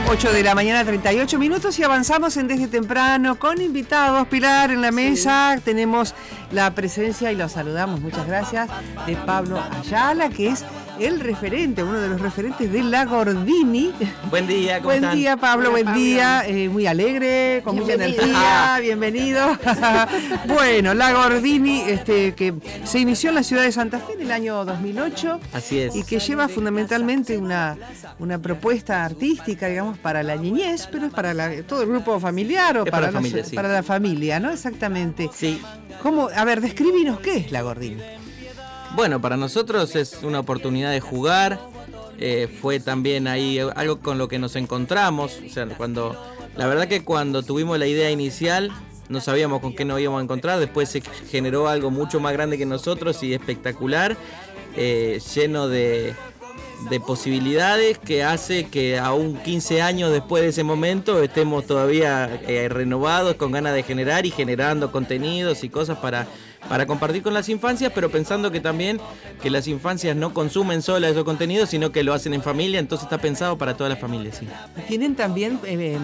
8 de la mañana, 38 minutos, y avanzamos en Desde Temprano con invitados. Pilar, en la mesa tenemos la presencia, y los saludamos, muchas gracias, de Pablo Ayala, que es el referente, uno de los referentes de La Gordini. Buen día, ¿cómo están? Buen día, Pablo, Hola, buen día, muy alegre, con mucha energía, bienvenido. Bueno, La Gordini, que se inició en la ciudad de Santa Fe en el año 2008. Así es. Y que lleva fundamentalmente una propuesta artística, digamos, para la niñez, pero es para todo el grupo familiar o para la familia, ¿no? Exactamente. Sí. ¿Cómo? A ver, describinos qué es La Gordini. Bueno, para nosotros es una oportunidad de jugar. Fue también ahí algo con lo que nos encontramos. O sea, la verdad que cuando tuvimos la idea inicial no sabíamos con qué nos íbamos a encontrar. Después se generó algo mucho más grande que nosotros y espectacular, lleno de posibilidades, que hace que aún 15 años después de ese momento estemos todavía renovados, con ganas de generar y generando contenidos y cosas para compartir con las infancias, pero pensando que también que las infancias no consumen solas esos contenidos, sino que lo hacen en familia, entonces está pensado para toda la familia, sí. Tienen también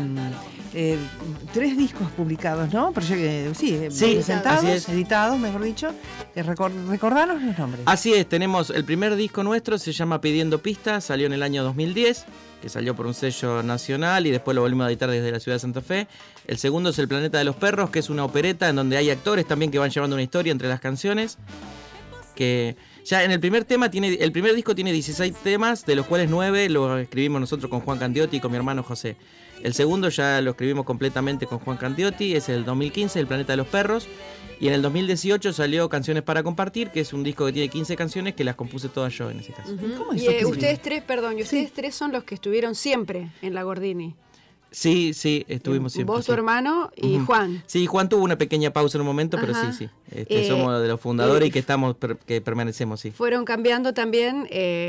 3 discos publicados, ¿no? Sí, presentados, editados, mejor dicho. Recordanos los nombres. Así es, tenemos el primer disco nuestro, se llama Pidiendo Pistas, salió en el año 2010, que salió por un sello nacional y después lo volvimos a editar desde la ciudad de Santa Fe. El segundo es El Planeta de los Perros, que es una opereta en donde hay actores también que van llevando una historia entre las canciones. Que ya en el primer disco tiene 16 temas, de los cuales 9 los escribimos nosotros con Juan Candiotti y con mi hermano José. El segundo ya lo escribimos completamente con Juan Candiotti, es el 2015, El Planeta de los Perros. Y en el 2018 salió Canciones para Compartir, que es un disco que tiene 15 canciones que las compuse todas yo en ese caso. ¿Cómo es ustedes tres son los que estuvieron siempre en La Gordini. Sí, estuvimos siempre. Vos, tu hermano y Juan. Sí, Juan tuvo una pequeña pausa en un momento, pero sí. Somos de los fundadores y que permanecemos, sí. Fueron cambiando también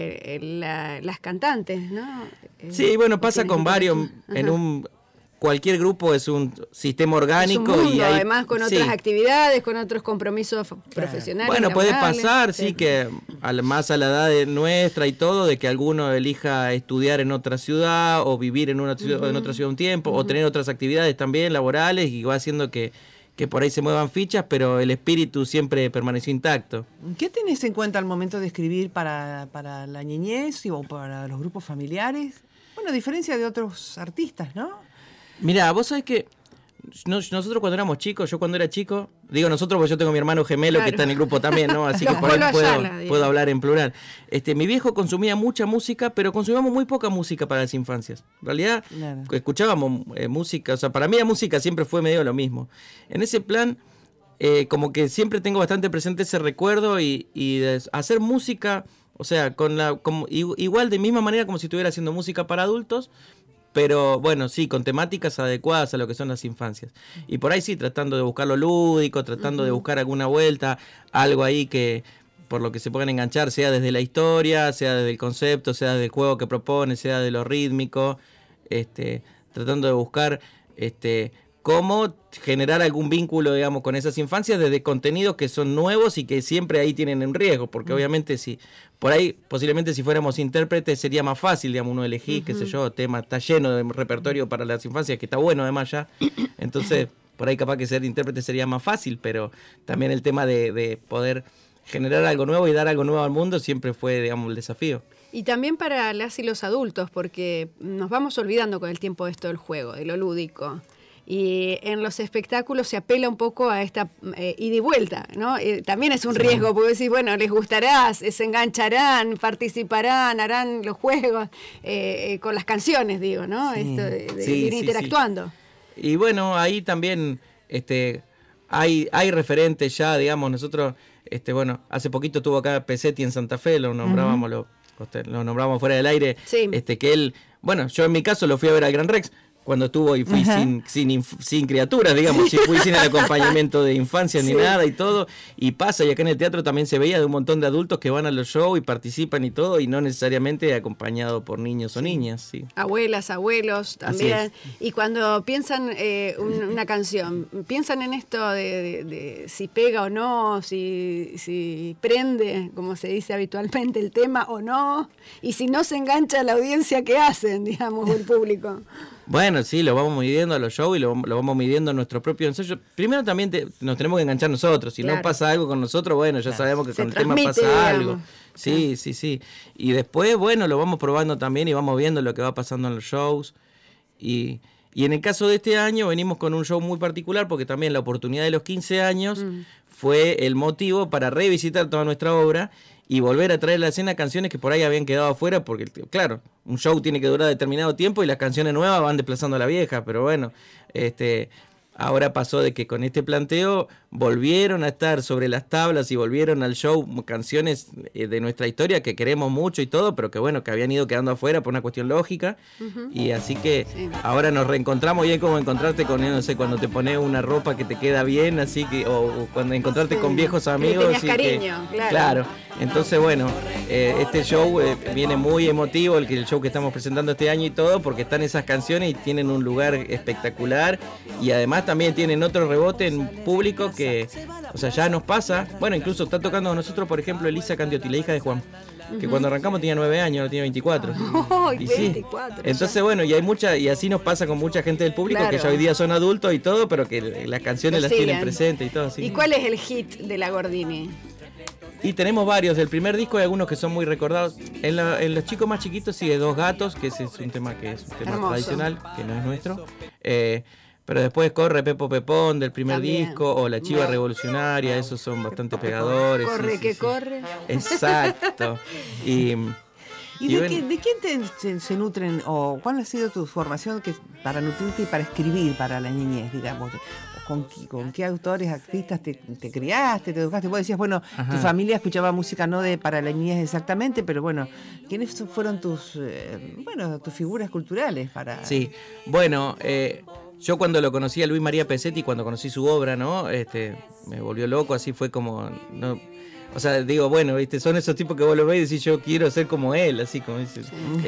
las cantantes, ¿no? Sí, bueno, pasa con varios. Cualquier grupo es un sistema orgánico. Es un mundo, y además con otras actividades, con otros compromisos profesionales. Bueno, puede pasar, sí, que más a la edad de nuestra y todo, de que alguno elija estudiar en otra ciudad o vivir en otra ciudad un tiempo, o tener otras actividades también laborales, y va haciendo que por ahí se muevan fichas, pero el espíritu siempre permaneció intacto. ¿Qué tenés en cuenta al momento de escribir para la niñez o para los grupos familiares? Bueno, a diferencia de otros artistas, ¿no? Mirá, vos sabés que nosotros cuando éramos chicos, yo cuando era chico, digo nosotros porque yo tengo mi hermano gemelo, claro, que está en el grupo también, ¿no? Así que por ahí puedo hablar en plural. Mi viejo consumía mucha música, pero consumíamos muy poca música para las infancias. En realidad, escuchábamos música, o sea, para mí la música siempre fue medio lo mismo. En ese plan, como que siempre tengo bastante presente ese recuerdo y de hacer música, o sea, igual de misma manera como si estuviera haciendo música para adultos, pero bueno, sí, con temáticas adecuadas a lo que son las infancias. Y por ahí sí, tratando de buscar lo lúdico, tratando de buscar alguna vuelta, algo ahí que por lo que se puedan enganchar, sea desde la historia, sea desde el concepto, sea desde el juego que propone, sea de lo rítmico, tratando de buscar cómo generar algún vínculo, digamos, con esas infancias desde contenidos que son nuevos y que siempre ahí tienen un riesgo, porque obviamente si por ahí, posiblemente si fuéramos intérpretes sería más fácil, digamos, uno elegir, qué sé yo, tema, está lleno de repertorio para las infancias, que está bueno además ya, entonces por ahí capaz que ser intérprete sería más fácil, pero también el tema de poder generar algo nuevo y dar algo nuevo al mundo siempre fue, digamos, el desafío. Y también para las y los adultos, porque nos vamos olvidando con el tiempo de esto del juego, de lo lúdico. Y en los espectáculos se apela un poco a esta ida y vuelta, ¿no? También es un riesgo, porque decís, bueno, les gustará, se engancharán, participarán, harán los juegos, con las canciones, digo, ¿no? Sí. Esto de ir interactuando. Sí. Y bueno, ahí también hay referentes ya, digamos, nosotros, hace poquito estuvo acá Pesetti en Santa Fe, lo nombrábamos, lo nombramos fuera del aire, que él, bueno, yo en mi caso lo fui a ver al Gran Rex, cuando estuvo y fui sin criaturas, digamos, fui sin el acompañamiento de infancia ni nada y todo, y pasa, y acá en el teatro también se veía de un montón de adultos que van a los shows y participan y todo, y no necesariamente acompañado por niños o niñas. Sí. Abuelas, abuelos también. Y cuando piensan una canción, piensan en esto de si pega o no, si prende, como se dice habitualmente, el tema o no, y si no se engancha la audiencia, ¿qué hacen, digamos, el público? Bueno, sí, lo vamos midiendo a los shows y lo vamos midiendo a nuestro propio ensayo. Primero también nos tenemos que enganchar nosotros. Si no pasa algo con nosotros, bueno, ya sabemos que con el tema pasa algo. Sí, sí. Y después, bueno, lo vamos probando también y vamos viendo lo que va pasando en los shows. Y en el caso de este año venimos con un show muy particular porque también la oportunidad de los 15 años fue el motivo para revisitar toda nuestra obra y volver a traer a la escena canciones que por ahí habían quedado afuera, porque claro, un show tiene que durar determinado tiempo y las canciones nuevas van desplazando a la vieja, pero bueno, ahora pasó de que con este planteo volvieron a estar sobre las tablas y volvieron al show canciones de nuestra historia que queremos mucho y todo, pero que bueno, que habían ido quedando afuera por una cuestión lógica, y así que ahora nos reencontramos, y es como encontrarte con, no sé, cuando te pones una ropa que te queda bien, así que, o cuando encontrarte con viejos amigos. Que tenías cariño, claro. Entonces bueno, este show viene muy emotivo, el show que estamos presentando este año y todo, porque están esas canciones y tienen un lugar espectacular, y además también tienen otro rebote en público que, o sea, ya nos pasa. Bueno, incluso está tocando con nosotros, por ejemplo, Elisa Candiotti, la hija de Juan, que cuando arrancamos tenía 9 años, ahora tiene 24. Y 24. Entonces, bueno, y hay mucha, y así nos pasa con mucha gente del público, que ya hoy día son adultos y todo, pero que las canciones las tienen presentes y todo así. ¿Y cuál es el hit de la Gordini? Y tenemos varios del primer disco, hay algunos que son muy recordados. En los chicos más chiquitos sigue Dos Gatos, que ese es un tema tradicional, que no es nuestro. Pero después corre Pepo Pepón del primer disco, o La Chiva Revolucionaria, esos son bastante pegadores. Corre, corre. Exacto. ¿Y de quién se nutren, o cuál ha sido tu formación para nutrirte y para escribir para la niñez, digamos? ¿Con qué autores, artistas te criaste, te educaste? Vos decías, bueno, tu familia escuchaba música no para la niñez exactamente, pero bueno, ¿quiénes fueron tus figuras culturales para...? Sí, bueno, yo cuando lo conocí a Luis María Pesetti, cuando conocí su obra, ¿no? Me volvió loco, así fue como... ¿no? O sea, digo, bueno, ¿viste? Son esos tipos que vos lo ves y decís, yo quiero ser como él, así como dices.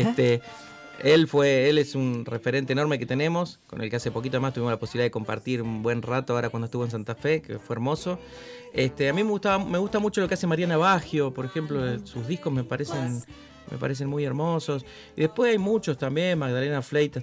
Él es un referente enorme que tenemos, con el que hace poquito más tuvimos la posibilidad de compartir un buen rato ahora cuando estuvo en Santa Fe, que fue hermoso. A mí me gusta mucho lo que hace Mariana Baggio, por ejemplo, sus discos me parecen muy hermosos. Y después hay muchos también, Magdalena Fleitas,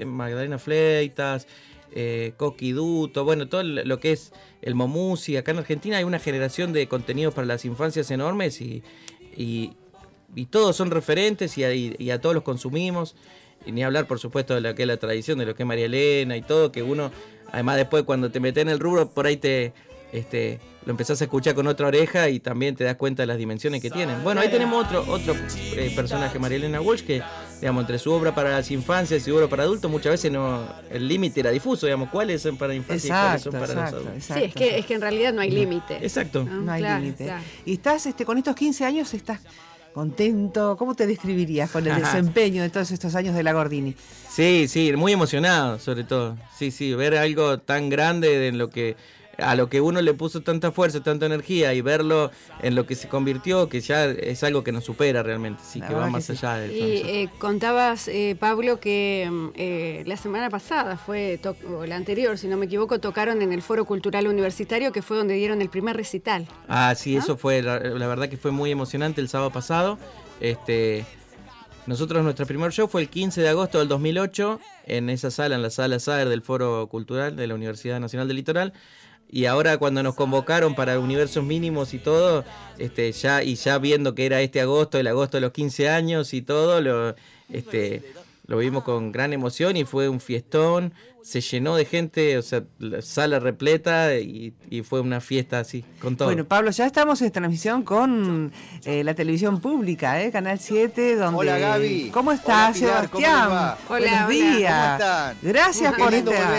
Coqui Duto, bueno, todo lo que es el Momusi. Acá en Argentina hay una generación de contenidos para las infancias enormes y todos son referentes y a todos los consumimos. Y ni hablar, por supuesto, de lo que es la tradición, de lo que es María Elena y todo, que uno, además después cuando te metes en el rubro, por ahí lo empezás a escuchar con otra oreja y también te das cuenta de las dimensiones que tienen. Bueno, ahí tenemos otro personaje, María Elena Walsh, que, digamos, entre su obra para las infancias y su obra para adultos, muchas veces el límite era difuso, digamos, cuáles son para infancia y cuáles son para los adultos. Sí, es que en realidad no hay límite. Exacto. No hay límite. Claro. Y estás, con estos 15 años, estás contento. ¿Cómo te describirías con el desempeño de todos estos años de la Gordini? Sí, muy emocionado, sobre todo. Sí, ver algo tan grande a lo que uno le puso tanta fuerza, tanta energía, y verlo en lo que se convirtió, que ya es algo que nos supera realmente, sí, que va más allá del Y contabas, Pablo, que la semana pasada o la anterior, si no me equivoco, tocaron en el Foro Cultural Universitario, que fue donde dieron el primer recital. Ah, sí, ¿no? Eso fue, la verdad que fue muy emocionante el sábado pasado. Nosotros, nuestro primer show fue el 15 de agosto del 2008, en esa sala, en la sala Saer del Foro Cultural de la Universidad Nacional del Litoral. Y ahora cuando nos convocaron para Universos Mínimos y todo, ya viendo que era agosto, el agosto de los 15 años y todo, lo vimos con gran emoción y fue un fiestón, se llenó de gente, o sea, la sala repleta y fue una fiesta así, con todo. Bueno, Pablo, ya estamos en transmisión con la televisión pública, Canal 7, donde... Hola, Gaby. ¿Cómo estás, Pilar, Sebastián? ¿cómo Buenos días. ¿Cómo están? Gracias por volver a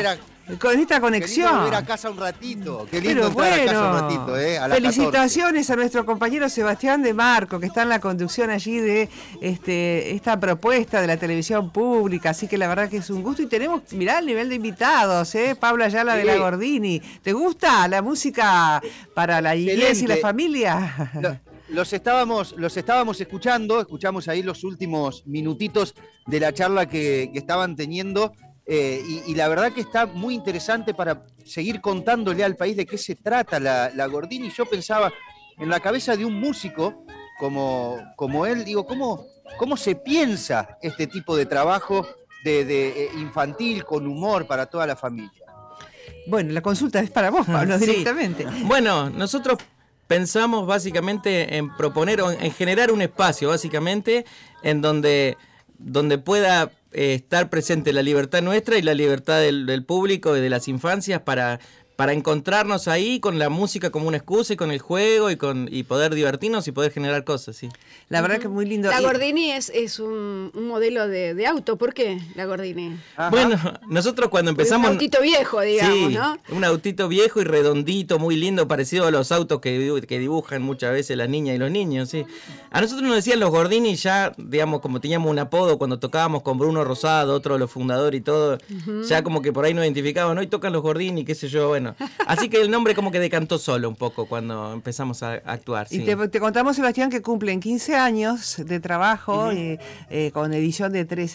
con esta conexión. Qué lindo volver a casa un ratito. Qué lindo entrar a casa un ratito, a las felicitaciones 14. A nuestro compañero Sebastián de Marco, que está en la conducción allí de esta propuesta de la televisión pública. Así que la verdad que es un gusto. Y tenemos, mirá el nivel de invitados, Pablo Ayala de la Gordini. ¿Te gusta la música para la iglesia y la familia? Los estábamos escuchando, escuchamos ahí los últimos minutitos de la charla que estaban teniendo, y la verdad que está muy interesante para seguir contándole al país de qué se trata la Gordini. Yo pensaba, en la cabeza de un músico como él, digo, ¿cómo se piensa este tipo de trabajo de infantil, con humor para toda la familia? Bueno, la consulta es para vos, Pablo, directamente. Bueno, nosotros pensamos básicamente en proponer o en generar un espacio, básicamente, en donde pueda estar presente la libertad nuestra y la libertad del público y de las infancias para encontrarnos ahí con la música como una excusa y con el juego y poder divertirnos y poder generar cosas, sí. La verdad que es muy lindo. La Gordini es un modelo de auto. ¿Por qué la Gordini? Ajá. Bueno, nosotros cuando empezamos... Un autito viejo, digamos, sí, ¿no? Un autito viejo y redondito, muy lindo, parecido a los autos que dibujan muchas veces las niñas y los niños, sí. A nosotros nos decían los Gordini ya, digamos, como teníamos un apodo cuando tocábamos con Bruno Rosado, otro de los fundadores y todo, ya como que por ahí nos identificaban, ¿no? Y tocan los Gordini, qué sé yo, bueno. Así que el nombre como que decantó solo un poco cuando empezamos a actuar. Y sí. te contamos, Sebastián, que cumplen 15 años de trabajo con edición de 3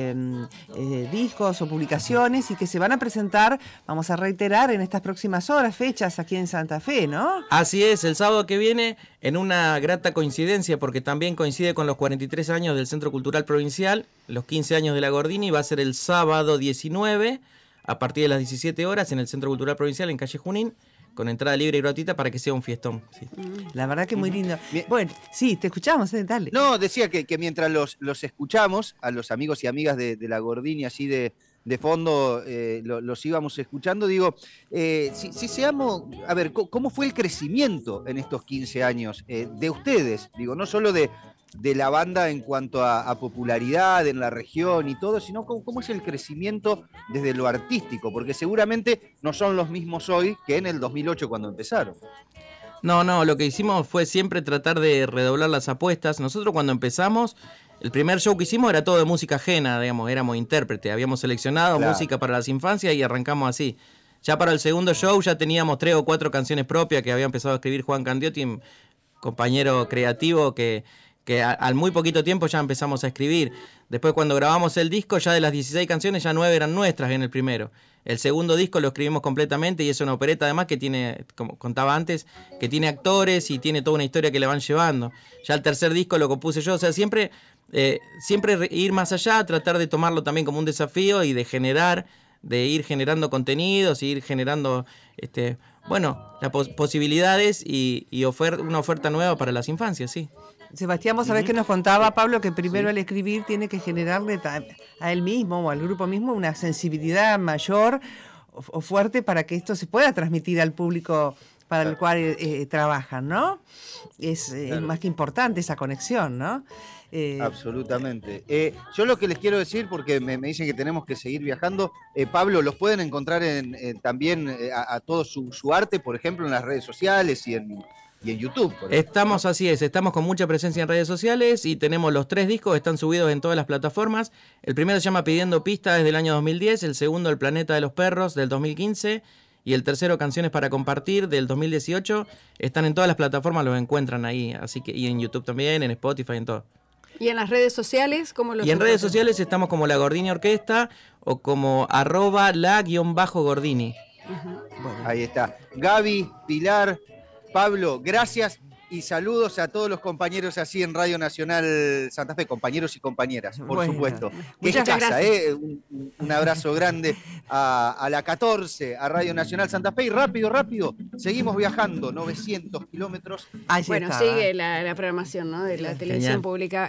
discos o publicaciones y que se van a presentar, vamos a reiterar, en estas próximas horas, fechas aquí en Santa Fe, ¿no? Así es, el sábado que viene, en una grata coincidencia, porque también coincide con los 43 años del Centro Cultural Provincial, los 15 años de la Gordini, va a ser el sábado 19, a partir de las 17 horas en el Centro Cultural Provincial en calle Junín, con entrada libre y gratuita para que sea un fiestón. Sí. La verdad que muy lindo. Bueno, sí, te escuchamos, dale. No, decía que mientras los escuchamos, a los amigos y amigas de la Gordini, así de fondo, los íbamos escuchando, digo, si seamos, a ver, ¿cómo fue el crecimiento en estos 15 años de ustedes? Digo, no solo de la banda en cuanto a popularidad en la región y todo, sino cómo es el crecimiento desde lo artístico, porque seguramente no son los mismos hoy que en el 2008 cuando empezaron. No, lo que hicimos fue siempre tratar de redoblar las apuestas. Nosotros cuando empezamos, el primer show que hicimos era todo de música ajena, digamos, éramos intérpretes, habíamos seleccionado música para las infancias y arrancamos así. Ya para el segundo show ya teníamos 3 o 4 canciones propias que había empezado a escribir Juan Candiotti, un compañero creativo que al muy poquito tiempo ya empezamos a escribir. Después cuando grabamos el disco, ya de las 16 canciones, ya 9 eran nuestras en el primero. El segundo disco lo escribimos completamente y es una opereta además que tiene, como contaba antes, que tiene actores y tiene toda una historia que le van llevando. Ya el tercer disco lo compuse yo, o sea, siempre ir más allá, tratar de tomarlo también como un desafío y de ir generando contenidos, y ir generando las posibilidades y una oferta nueva para las infancias, sí. Sebastián, vos sabés que nos contaba Pablo que primero al escribir tiene que generarle a él mismo o al grupo mismo una sensibilidad mayor o fuerte para que esto se pueda transmitir al público para el cual trabajan, ¿no? Es más que importante esa conexión, ¿no? Absolutamente. Yo lo que les quiero decir, porque me dicen que tenemos que seguir viajando, Pablo, los pueden encontrar también a todo su arte, por ejemplo, en las redes sociales y en YouTube. Estamos con mucha presencia en redes sociales y tenemos los 3 discos, están subidos en todas las plataformas. El primero se llama Pidiendo Pista desde el año 2010, el segundo El Planeta de los Perros del 2015 y el tercero Canciones para Compartir del 2018. Están en todas las plataformas, los encuentran ahí, así que y en YouTube también, en Spotify, en todo. ¿Y en las redes sociales cómo los Y en redes sociales estamos como La Gordini Orquesta o como @la_Gordini. Bueno. Ahí está. Gaby, Pilar, Pablo, gracias y saludos a todos los compañeros así en Radio Nacional Santa Fe, compañeros y compañeras, por supuesto. Muchas gracias. Un abrazo grande a la 14, a Radio Nacional Santa Fe y rápido, seguimos viajando, 900 kilómetros. Bueno, sigue la programación, ¿no?, de la televisión pública.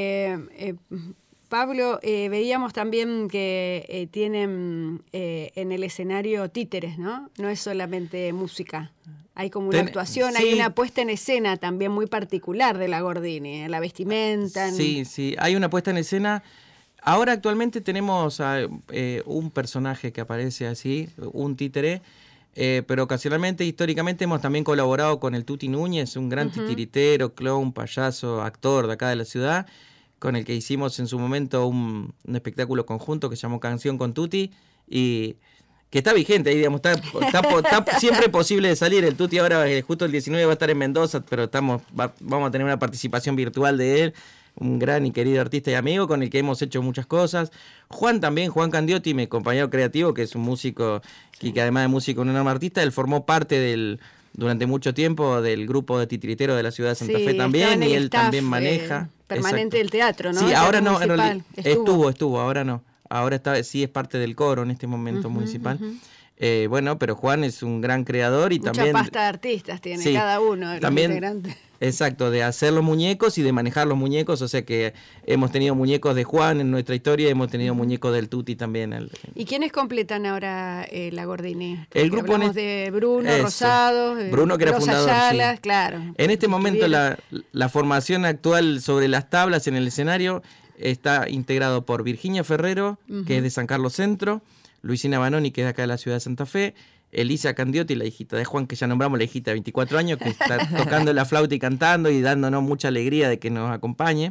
Pablo, veíamos también que tienen en el escenario títeres, ¿no? No es solamente música. Hay como una actuación, sí. Hay una puesta en escena también muy particular de la Gordini, la vestimenta. Sí, hay una puesta en escena Ahora actualmente tenemos un personaje que aparece así, un títere, pero ocasionalmente, históricamente, hemos también colaborado con el Tuti Núñez, un gran titiritero, clown, payaso, actor de acá de la ciudad, con el que hicimos en su momento un espectáculo conjunto que se llamó Canción con Tuti, y que está vigente ahí, digamos, está siempre posible de salir. El Tuti ahora, justo el 19, va a estar en Mendoza, pero vamos a tener una participación virtual de él, un gran y querido artista y amigo con el que hemos hecho muchas cosas. Juan también, Juan Candiotti, mi compañero creativo, que es un músico, que además de músico, un enorme artista, él formó parte durante mucho tiempo del grupo de titiriteros de la ciudad de Santa Fe también, y él también maneja. Permanente del teatro, ¿no? Sí, ahora no, en realidad, estuvo, ahora no. Ahora sí es parte del coro en este momento municipal. Bueno, pero Juan es un gran creador y también... Mucha pasta de artistas tiene cada uno de los integrantes. Exacto, de hacer los muñecos y de manejar los muñecos, o sea que hemos tenido muñecos de Juan en nuestra historia, hemos tenido muñecos del Tuti también. ¿Y quiénes completan ahora la Gordini? El grupo hablamos de Bruno Rosado, Bruno, que era fundador, Ayala, claro. En este momento la formación actual sobre las tablas en el escenario está integrado por Virginia Ferrero, que es de San Carlos Centro, Luisina Banoni, que es de acá de la ciudad de Santa Fe, Elisa Candiotti, la hijita de Juan, que ya nombramos, la hijita de 24 años, que está tocando la flauta y cantando y dándonos mucha alegría de que nos acompañe.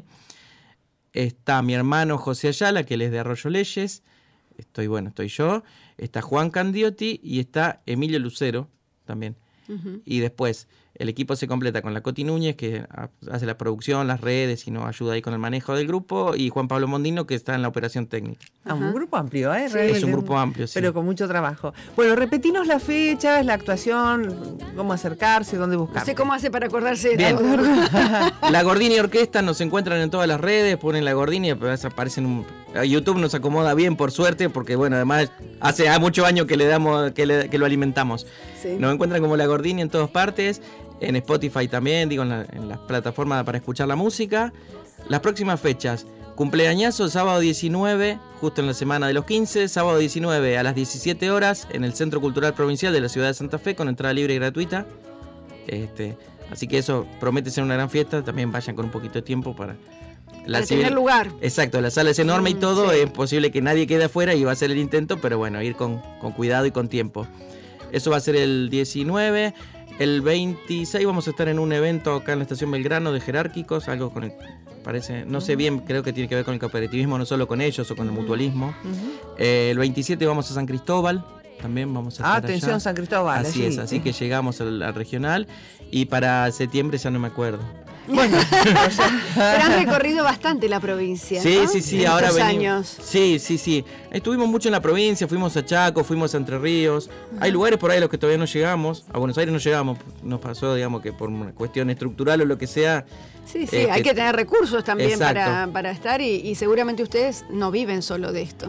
Está mi hermano José Ayala, que él es de Arroyo Leyes. Estoy yo. Está Juan Candiotti y está Emilio Lucero también. Y después el equipo se completa con la Coti Núñez, que hace la producción, las redes y nos ayuda ahí con el manejo del grupo, y Juan Pablo Mondino, que está en la operación técnica. Un grupo amplio, ¿eh? Sí, es un grupo amplio, sí. Pero con mucho trabajo. Bueno, repetinos las fechas, la actuación, cómo acercarse, dónde buscar. No sé cómo hace para acordarse de Bien. La Gordini Orquesta, nos encuentran en todas las redes, ponen la Gordini, aparecen YouTube nos acomoda bien, por suerte, porque bueno, además hace muchos años que que lo alimentamos. Sí. Nos encuentran como la Gordini en todas partes. En Spotify también, en las plataformas para escuchar la música. Las próximas fechas: cumpleañazo, sábado 19, justo en la semana de los 15, sábado 19 a las 17 horas en el Centro Cultural Provincial de la ciudad de Santa Fe, con entrada libre y gratuita. Así que eso promete ser una gran fiesta. También vayan con un poquito de tiempo para tener lugar. Exacto, la sala es enorme y todo, es posible que nadie quede afuera y va a ser el intento, pero bueno, ir con cuidado y con tiempo. Eso va a ser el 19. El 26 vamos a estar en un evento acá en la Estación Belgrano de jerárquicos, algo con parece, no sé bien, creo que tiene que ver con el cooperativismo, no solo con ellos o con el mutualismo. El 27 vamos a San Cristóbal, también vamos a estar atención allá. San Cristóbal. Así es, así que llegamos al regional, y para septiembre ya no me acuerdo. Bueno, pero han recorrido bastante la provincia, sí, ¿no? Sí, ahora venimos. Sí. Estuvimos mucho en la provincia, fuimos a Chaco, fuimos a Entre Ríos. Hay lugares por ahí a los que todavía no llegamos. A Buenos Aires no llegamos, nos pasó, digamos, que por una cuestión estructural o lo que sea. Sí, hay que tener recursos también para estar, y seguramente ustedes no viven solo de esto.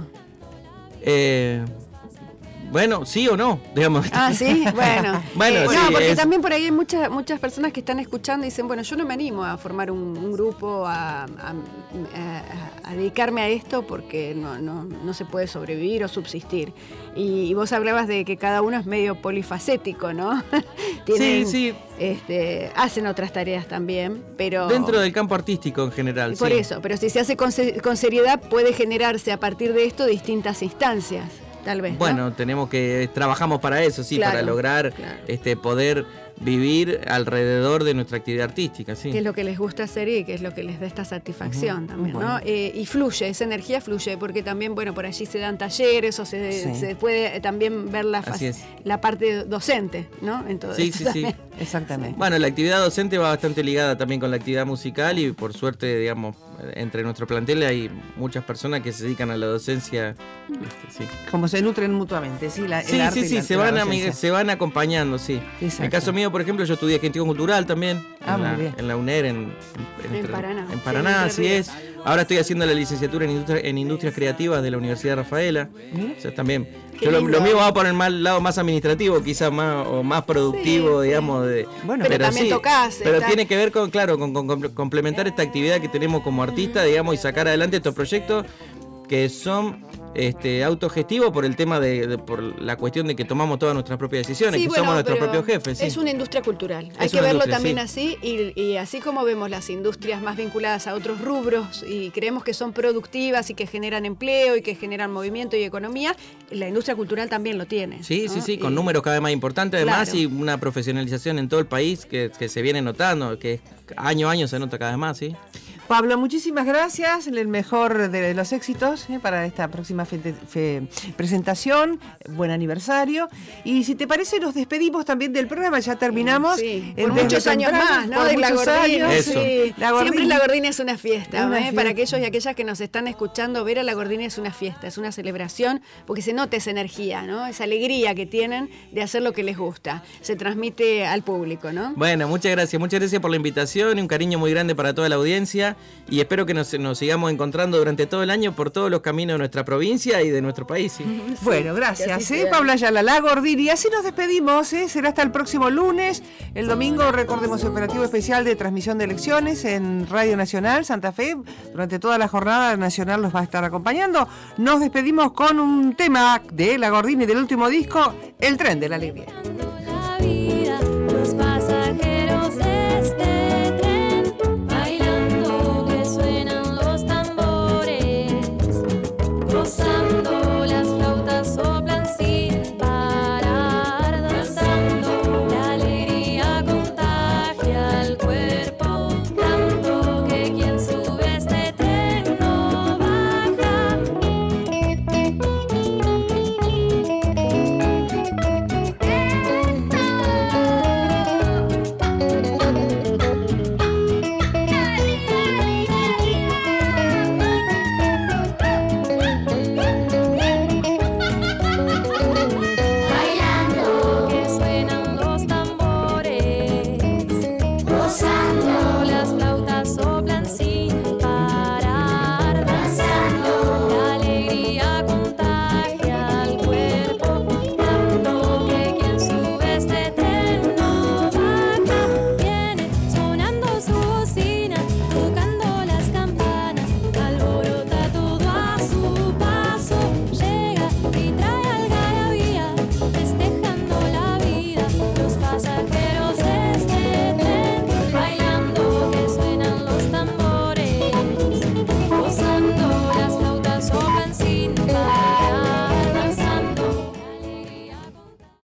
Bueno, sí o no, digamos. Ah, sí, bueno. Bueno, sí, no, porque también por ahí hay muchas personas que están escuchando y dicen, bueno, yo no me animo a formar un grupo, a dedicarme a esto, porque no se puede sobrevivir o subsistir. Y vos hablabas de que cada uno es medio polifacético, ¿no? Sí. Hacen otras tareas también, pero... Dentro del campo artístico en general, por eso, pero si se hace con seriedad, puede generarse a partir de esto distintas instancias. Tal vez, bueno, ¿no? Trabajamos para eso, sí, para lograr poder vivir alrededor de nuestra actividad artística, sí. Que es lo que les gusta hacer y que es lo que les da esta satisfacción también, ¿no? Y fluye, esa energía fluye, porque también, bueno, por allí se dan talleres o se puede también ver la parte docente, ¿no? En todo esto sí. Exactamente. Bueno, la actividad docente va bastante ligada también con la actividad musical, y por suerte, digamos, entre nuestro plantel hay muchas personas que se dedican a la docencia. Como se nutren mutuamente, sí. Se van acompañando, sí. Exacto. En el caso mío, por ejemplo, yo estudié gestión cultural también en la UNER en Paraná. En Paraná, así es. Ahora estoy haciendo la licenciatura en Industrias Creativas de la Universidad de Rafaela. O sea, también. Lo mío va por el lado más administrativo, quizás más productivo, digamos. Pero también tocás. Pero tiene que ver con complementar esta actividad que tenemos como artista, digamos, y sacar adelante estos proyectos que son autogestivos por el tema por la cuestión de que tomamos todas nuestras propias decisiones, que somos nuestros propios jefes. Es una industria cultural. Hay que verlo también así, y así como vemos las industrias más vinculadas a otros rubros y creemos que son productivas y que generan empleo y que generan movimiento y economía, la industria cultural también lo tiene. Sí, ¿no? Sí, con números cada vez más importantes además, y una profesionalización en todo el país que se viene notando, que año a año se nota cada vez más, ¿sí? Pablo, muchísimas gracias, el mejor de los éxitos para esta próxima presentación, buen aniversario, y si te parece nos despedimos también del programa, ya terminamos. Sí, por muchos años más, ¿no? De la Gordini. Sí. Siempre la Gordini es una fiesta, para aquellos y aquellas que nos están escuchando, ver a la Gordini es una fiesta, es una celebración, porque se nota esa energía, ¿no? Esa alegría que tienen de hacer lo que les gusta, se transmite al público, ¿no? Bueno, muchas gracias por la invitación y un cariño muy grande para toda la audiencia. Y espero que nos sigamos encontrando durante todo el año por todos los caminos de nuestra provincia y de nuestro país. ¿Sí? Bueno, gracias. Pablo Ayala, la Gordini. Y así nos despedimos. Será hasta el próximo lunes. El domingo, recordemos, operativo especial de transmisión de elecciones en Radio Nacional Santa Fe. Durante toda la jornada nacional nos va a estar acompañando. Nos despedimos con un tema de la Gordini del último disco, El Tren de la Alegría.